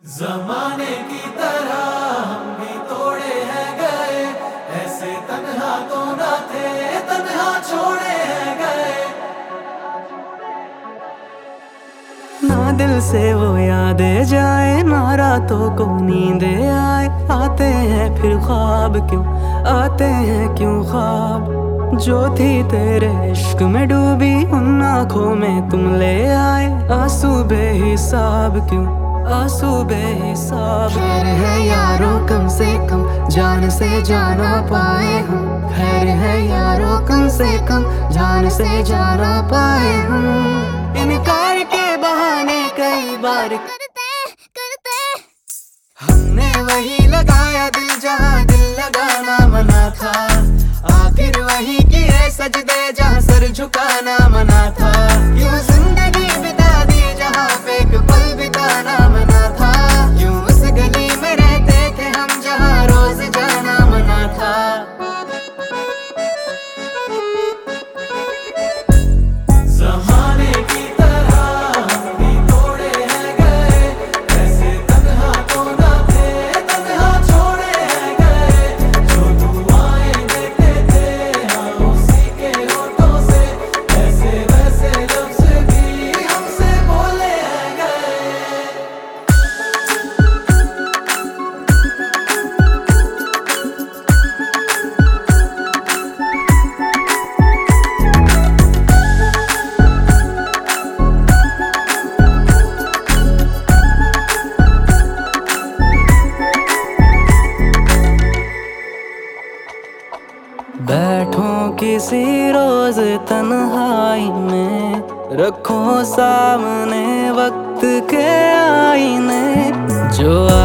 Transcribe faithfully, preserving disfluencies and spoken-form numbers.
जमाने की तरह हम भी तोड़े हैं गए, ऐसे तन्हा तो ना थे, तन्हा छोड़े हैं गए। ना दिल से वो यादें जाए, ना रातों को नींदे आए। आते हैं फिर ख्वाब क्यों, आते हैं क्यों ख्वाब। जो थी तेरे इश्क में डूबी, उन आँखों में तुम ले आए। आंसू बेहिसाब क्यों, आंसू बेहिसाब। खैर है यारों कम से कम जान से जाना पाए हम। खैर है यारों कम से कम जान से जाना पाए हम। इनकार के बहाने कई बार करते करते हमने वही लगाया दिल जहाँ दिल लगाना मना था। आखिर वही किए सजदे जहाँ सर झुकाना मना था। क्यों जिंदगी बिता दी जहाँ पे एक पल बिताना मना था। क्यों उस गली में रहते थे हम जहाँ रोज जाना मना था। जमाने की तरह हम भी तोड़े हैं गए, ऐसे तन्हा तो ना थे, तन्हा छोड़े हैं गए। जो दुआएं देते थे हम उसी के होठों से, ऐसे वैसे लफ्ज भी हमसे बोले हैं गए। बैठो किसी रोज तन्हाई में, रखो सामने वक्त के आईने। जो